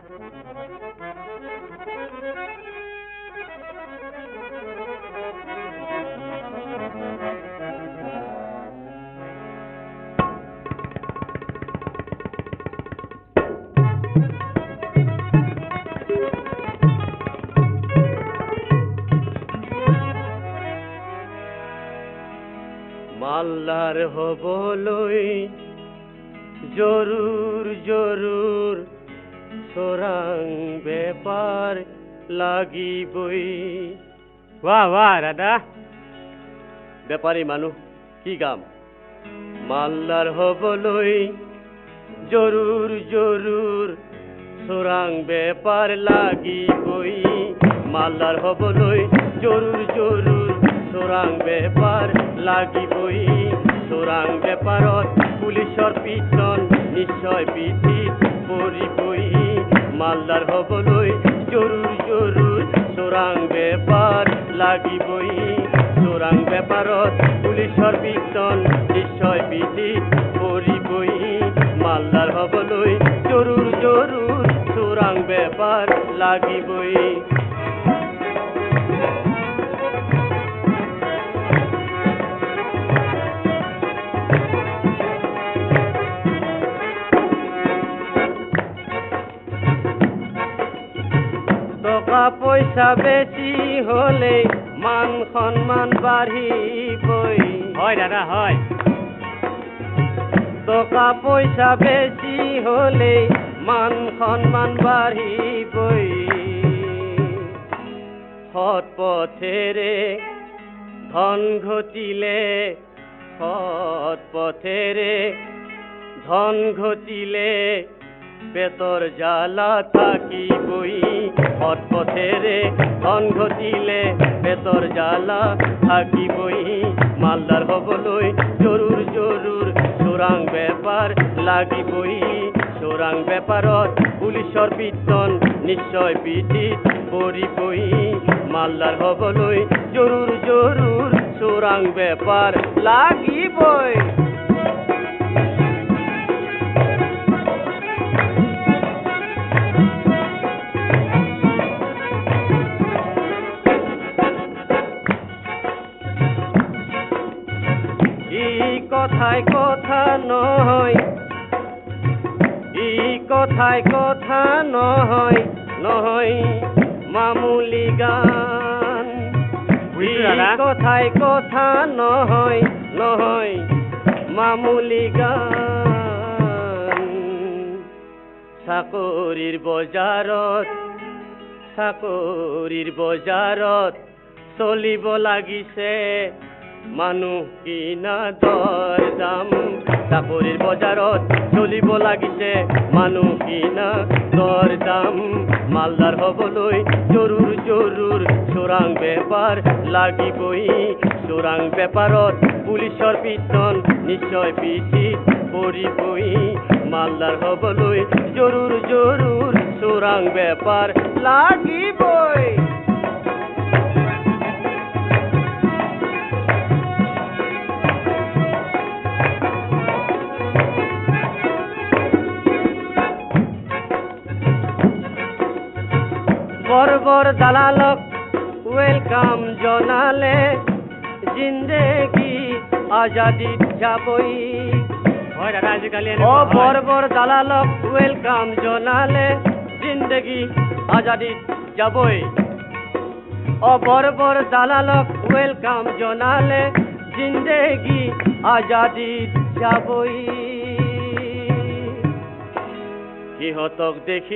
মাল্লার হবলৈ জরুর জরুর সোরাং বেপার লাগিবই। वाह वाह दादा বেপারী মানুহ কি গাম। মাল্লার হবলৈ জরুর জরুর সোরাং বেপার লাগিবই। মাল্লার হবলৈ জরুর জরুর সোরাং বেপার লাগিবই। সোরাং বেপারত পুলিশৰ পিটন নিশ্চয় পিঠিত পৰিবই। মাল্লাৰ হবলৈ জরুর জরুর সোরাং বেপার লাগিবই। সোরাং বেপারত পুলিশৰ পিটন নিশ্চয় পিঠিত পৰিবই। মাল্লাৰ হবলৈ জরুর জরুর সোরাং বেপার লাগিবই। টকা পয়সা বেশি হলে মান সম্মান বাঢ়িবই। হয় দাদা হয় টকা পয়সা বেশি হলে মান সম্মান বাঢ়িবই। সৎ পথেৰে ধন ঘটিলে সৎ পথেৰে ধন ঘটিলে পেটৰ জ্বালা থাকিবই। সৎ পথেৰে ধন ঘটিলে পেটৰ জ্বালা থাকিবই। মালদাৰ হবলৈ জরুর জরুর সোরাং বেপার লাগিবই। সোরাং বেপারত পুলিশৰ পিটন নিশ্চয় পিঠিত পৰিবই। মালদাৰ হবলৈ জরুর জরুর সোরাং বেপার লাগিবই। কথায় কথা নহয় কথায় কথা নহয় নহয় মামুলি গান। কথায় কথা নহয় নহয় মামুলি গান। চাকৰিৰ বজাৰত চলিব লাগিছে মানুহ কিনা দৰ দাম। চাকৰিৰ বজাৰত চলিব লাগিছে মানুহ কিনা দৰ দাম। মালদাৰ হবলৈ জরুর জরুর সোরাং বেপার লাগিবই। সোরাং বেপারত পুলিশৰ পিটন নিশ্চয় পিঠিত পৰিবই। মালদাৰ হবলৈ জরুর জরুর সোরাং বেপার লাগিবই। বর্বর দালালক ওয়েলকাম জনালে জিন্দেগি আজাদিত যাবই। হয় দাদা আজিকালি বর্বর দালালক ওয়েলকাম জনালে জিন্দেগি আজাদিত যাবই। বর্বর দালালক ওয়েলকাম জনালে জিন্দেগি আজাদিত যাবই। সিহঁতক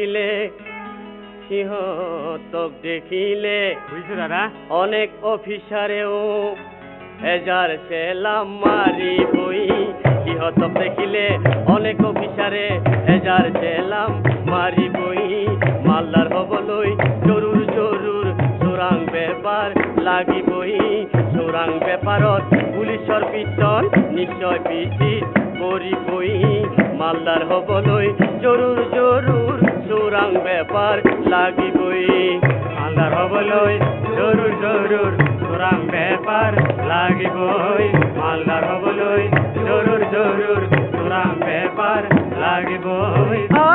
দেখিলে বুঝছো দাদা অনেক অফিসারেও এজাৰ সেলাম মাৰিবই। সিহঁতক দেখিলে অনেক অফিসাৰে এজাৰ সেলাম মাৰিবই। মালদাৰ হবলৈ জরুর জরুর সোরাং বেপার লাগিবই। সোরাং বেপারত পুলিশৰ পিটন নিশ্চয় পিঠিত পৰিবই। মালদাৰ হবলৈ জরুর জরুর সোরাং বেপার লাগিবই। মালদার হবলৈ জরুর জরুর সোরাং বেপার লাগিবই। মালদার হবলৈ জরুর জরুর সোরাং বেপার লাগিবই।